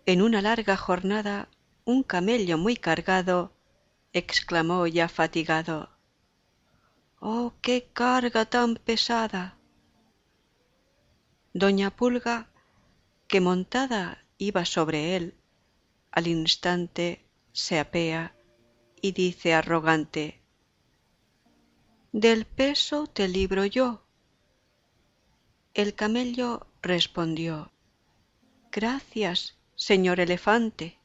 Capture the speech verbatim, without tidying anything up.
En una larga jornada, un camello muy cargado exclamó ya fatigado: «¡Oh, qué carga tan pesada!». Doña Pulga, que montada iba sobre él, al instante se apea y dice arrogante: «Del peso te libro yo». El camello respondió: «Gracias, señor elefante».